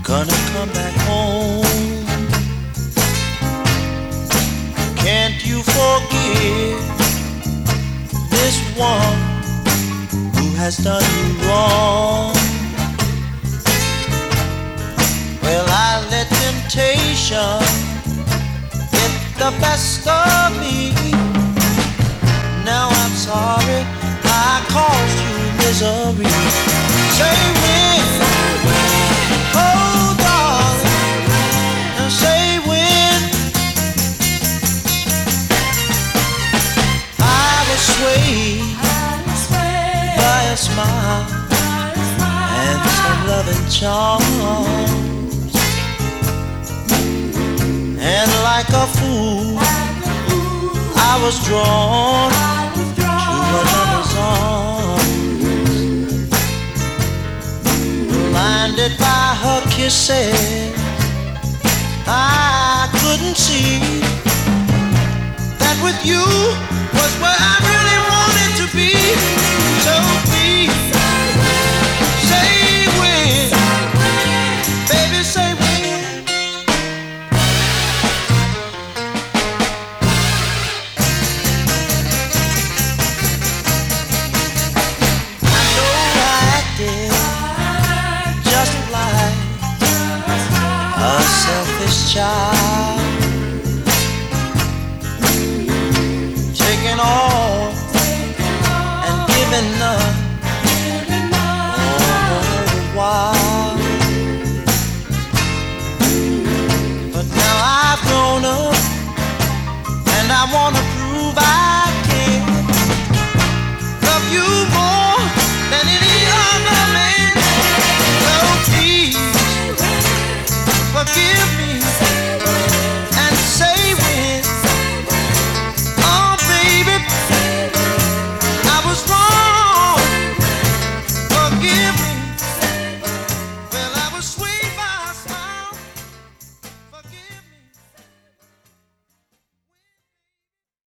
gonna come back home. Can't you forgive this one who has done you wrong? Well, I let temptation get the best of me. Now I'm sorry I caused you misery. Say when, oh darling, say when. I was swayed by a smile and some loving charms, and like a fool I was drawn to another's arms, blinded by her kisses. I couldn't see that with you was where I really wanted to be. So please, say when, baby, say when. I know I acted just like a selfish child.